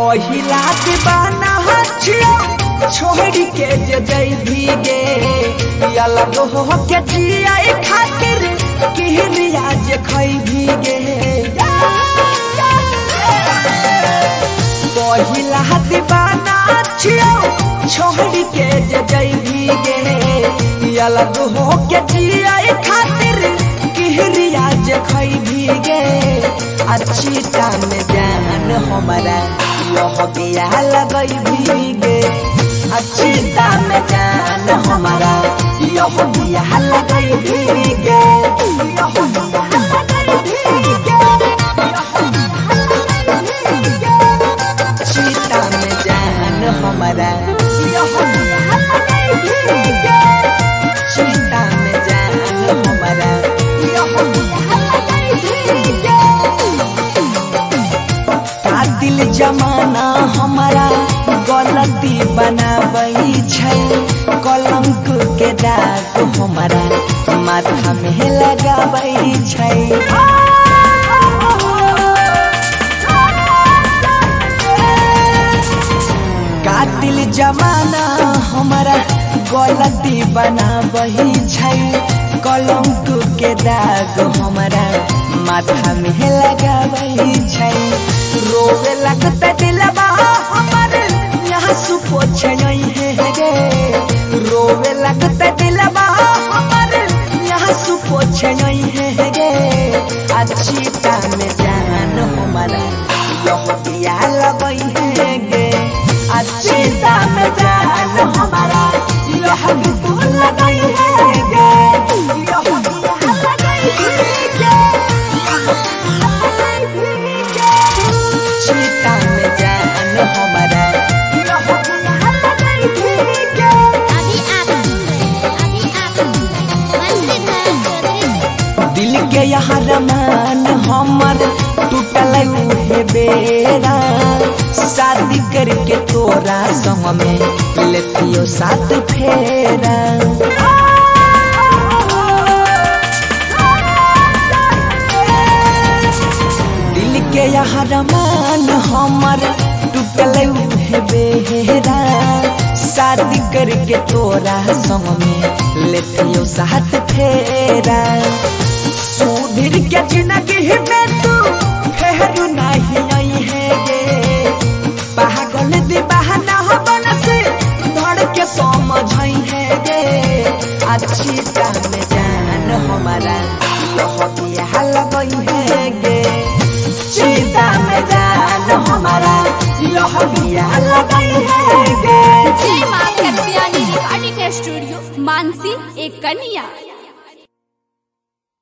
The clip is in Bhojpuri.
पहिला दीवाना हछियो छोड़ के जे जई भीगे अलग हो के जिया खातिर किहरिया जे खई भीगे पहिला दीवाना हछियो छोड़ के जे जई भीगे अलग हो के जिया खातिर किहरिया जे खई भीगे अच्छी टाइम जान हमारा यह गया लगई भीगे अच्छी टाइम जान हमारा यह गया लगई भीगे अच्छी टाइम जान हमारा यह गया लगई भीगे अच्छी टाइम जान हमारा यह गया लगई भीगे दिल जमाना हमारा गलती बनाबै छै कलंक के दाग हमारा माथा में लगाबै छै का दिल जमाना हमारा गलती बनाबै छै कलंक के दाग हमारा माथा में लगाबै छै रोवे लगता दिलवा हमारे यहाँ सुपोछ नहीं है गे रोवे लगता दिलवा हमारे यहाँ सुपोछ नहीं है गे अच्छी टाइम जान हमारा यह दिया लगई है गे अच्छी टाइम जान हमारा यह तू लगई है गे यह दिया लगई है गे दिल के यहाँ रमान हमर टूटल है बेरा शादी करके तोरा संग में लेतियो साथ फेरा दिल के यहाँ रमान हमर टूटल है बेरा शादी करके तोरा संग में लेतियो साथ फेरा सुधीर के जिंदगी में तू फेरू नहीं आई है गे पागल दीवाना बन से धड़ के समझाई है गे अच्छी टाइम जान हमारा यह दिया लगई है गे चिता में जान हमारा यह दिया लगई है गे जय मां कत्यानी रिकॉर्डिंग स्टूडियो मानसी एक कन्या।